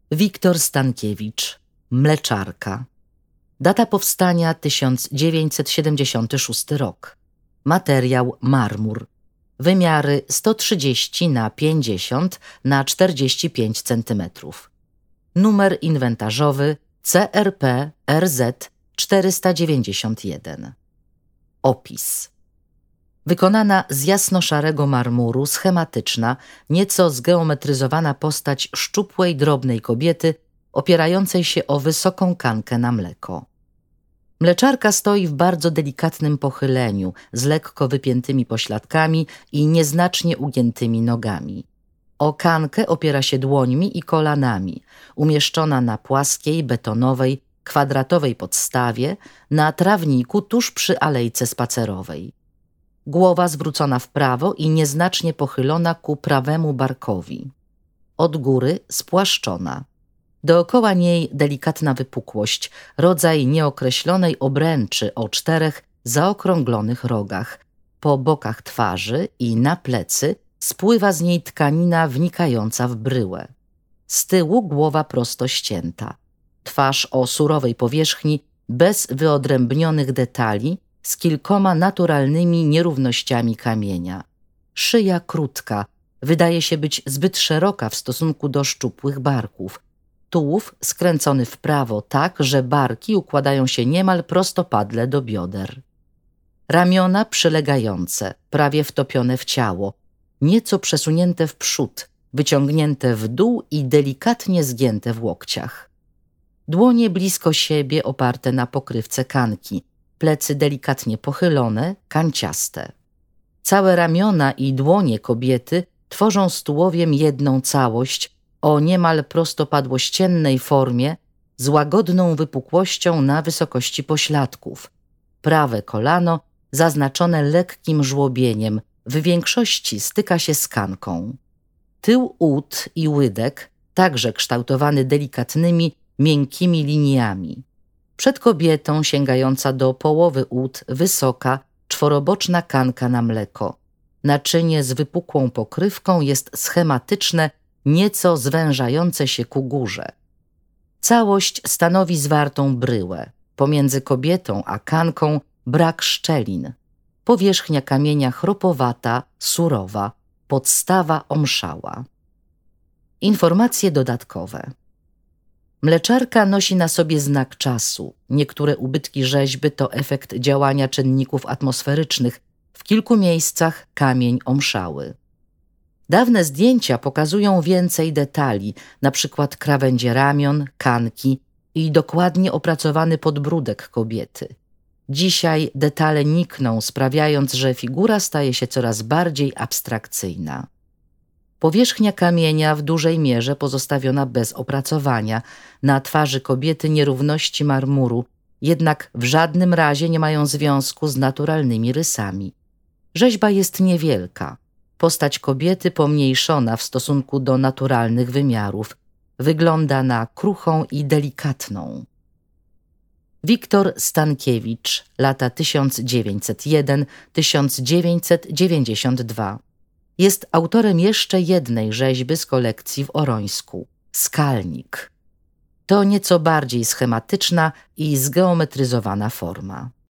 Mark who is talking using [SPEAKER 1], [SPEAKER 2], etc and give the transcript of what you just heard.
[SPEAKER 1] Wiktor Stankiewicz, Mleczarka. Data powstania 1976 rok. Materiał marmur. Wymiary 130 na 50 na 45 cm. Numer inwentarzowy CRP RZ 491. Opis. Wykonana z jasno-szarego marmuru, schematyczna, nieco zgeometryzowana postać szczupłej, drobnej kobiety opierającej się o wysoką kankę na mleko. Mleczarka stoi w bardzo delikatnym pochyleniu, z lekko wypiętymi pośladkami i nieznacznie ugiętymi nogami. O kankę opiera się dłońmi i kolanami, umieszczona na płaskiej, betonowej, kwadratowej podstawie, na trawniku tuż przy alejce spacerowej. Głowa zwrócona w prawo i nieznacznie pochylona ku prawemu barkowi. Od góry spłaszczona. Dookoła niej delikatna wypukłość, rodzaj nieokreślonej obręczy o 4 zaokrąglonych rogach. Po bokach twarzy i na plecy spływa z niej tkanina wnikająca w bryłę. Z tyłu głowa prosto ścięta. Twarz o surowej powierzchni, bez wyodrębnionych detali, z kilkoma naturalnymi nierównościami kamienia. Szyja krótka, wydaje się być zbyt szeroka w stosunku do szczupłych barków. Tułów skręcony w prawo tak, że barki układają się niemal prostopadle do bioder. Ramiona przylegające, prawie wtopione w ciało, nieco przesunięte w przód, wyciągnięte w dół i delikatnie zgięte w łokciach. Dłonie blisko siebie oparte na pokrywce kanki, plecy delikatnie pochylone, kanciaste. Całe ramiona i dłonie kobiety tworzą z tułowiem jedną całość o niemal prostopadłościennej formie z łagodną wypukłością na wysokości pośladków. Prawe kolano zaznaczone lekkim żłobieniem, w większości styka się z kanką. Tył ud i łydek także kształtowany delikatnymi, miękkimi liniami. Przed kobietą, sięgająca do połowy ud, wysoka, czworoboczna kanka na mleko. Naczynie z wypukłą pokrywką jest schematyczne, nieco zwężające się ku górze. Całość stanowi zwartą bryłę. Pomiędzy kobietą a kanką brak szczelin. Powierzchnia kamienia chropowata, surowa, podstawa omszała. Informacje dodatkowe. Mleczarka nosi na sobie znak czasu. Niektóre ubytki rzeźby to efekt działania czynników atmosferycznych. W kilku miejscach kamień omszały. Dawne zdjęcia pokazują więcej detali, na przykład krawędzie ramion, kanki i dokładnie opracowany podbródek kobiety. Dzisiaj detale nikną, sprawiając, że figura staje się coraz bardziej abstrakcyjna. Powierzchnia kamienia w dużej mierze pozostawiona bez opracowania, na twarzy kobiety nierówności marmuru, jednak w żadnym razie nie mają związku z naturalnymi rysami. Rzeźba jest niewielka. Postać kobiety pomniejszona w stosunku do naturalnych wymiarów. Wygląda na kruchą i delikatną. Wiktor Stankiewicz, lata 1901–1992. Jest autorem jeszcze jednej rzeźby z kolekcji w Orońsku – Skalnik. To nieco bardziej schematyczna i zgeometryzowana forma.